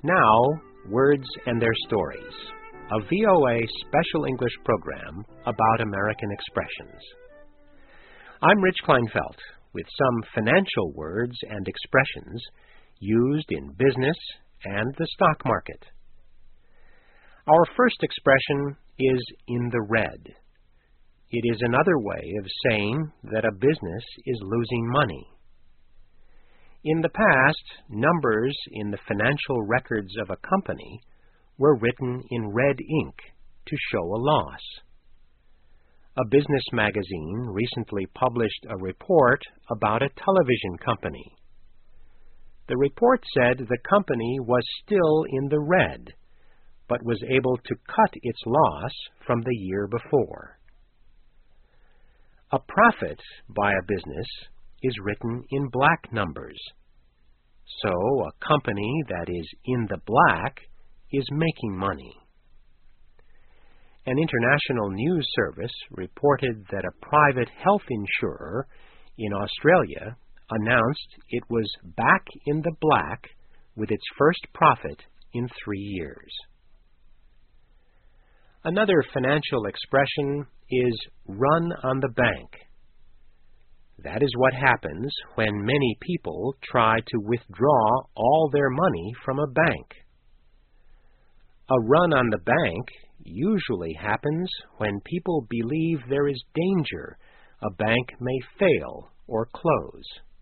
Now, Words and Their Stories, a VOA special English program about American expressions. I'm Rich Kleinfeld with some financial words and expressions used in business and the stock market. Our first expression is in the red. It is another way of saying that a business is losing money. In the past, numbers in the financial records of a company were written in red ink to show a loss. A business magazine recently published a report about a television company. The report said the company was still in the red, but was able to cut its loss from the year before. A profit by a business is written in black numbers. So a company that is in the black is making money. An international news service reported that a private health insurer in Australia announced it was back in the black with its first profit in 3 years. Another financial expression is run on the bank. That is what happens when many people try to withdraw all their money from a bank. A run on the bank usually happens when people believe there is danger a bank may fail or close.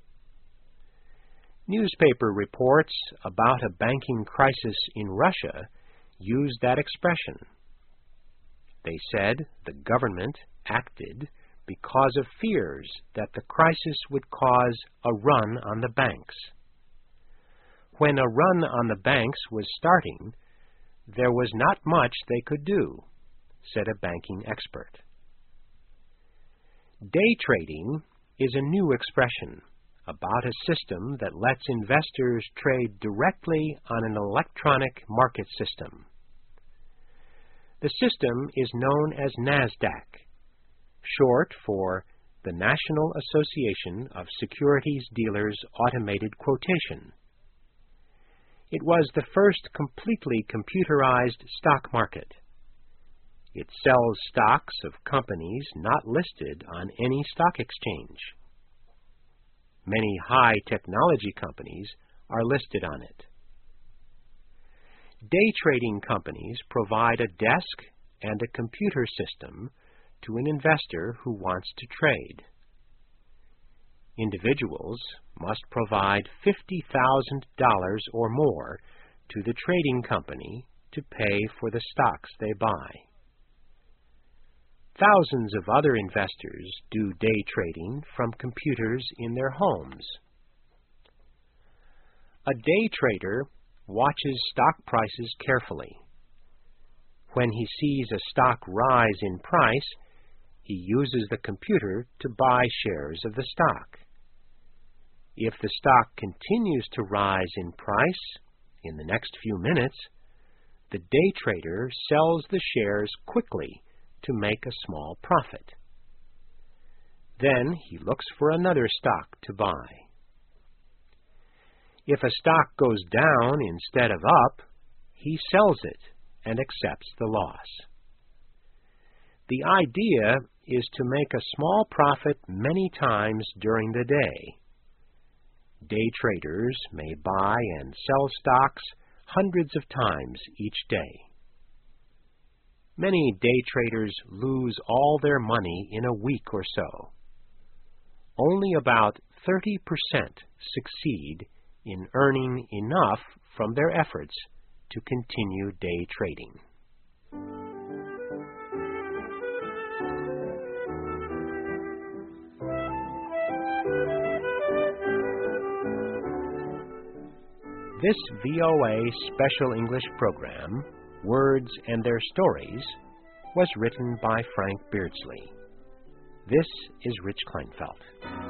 Newspaper reports about a banking crisis in Russia used that expression. They said the government acted because of fears that the crisis would cause a run on the banks. When a run on the banks was starting, there was not much they could do, said a banking expert. Day trading is a new expression about a system that lets investors trade directly on an electronic market system. The system is known as NASDAQ, short for the National Association of Securities Dealers Automated Quotation. It was the first completely computerized stock market. It sells stocks of companies not listed on any stock exchange. Many high technology companies are listed on it. Day trading companies provide a desk and a computer system to an investor who wants to trade. Individuals must provide $50,000 or more to the trading company to pay for the stocks they buy. Thousands of other investors do day trading from computers in their homes. A day trader watches stock prices carefully. When he sees a stock rise in price, he uses the computer to buy shares of the stock. If the stock continues to rise in price in the next few minutes, the day trader sells the shares quickly to make a small profit. Then he looks for another stock to buy. If a stock goes down instead of up, he sells it and accepts the loss. The idea is to make a small profit many times during the day. Day traders may buy and sell stocks hundreds of times each day. Many day traders lose all their money in a week or so. Only about 30% succeed in earning enough from their efforts to continue day trading. This VOA Special English program, Words and Their Stories, was written by Frank Beardsley. This is Rich Kleinfeld.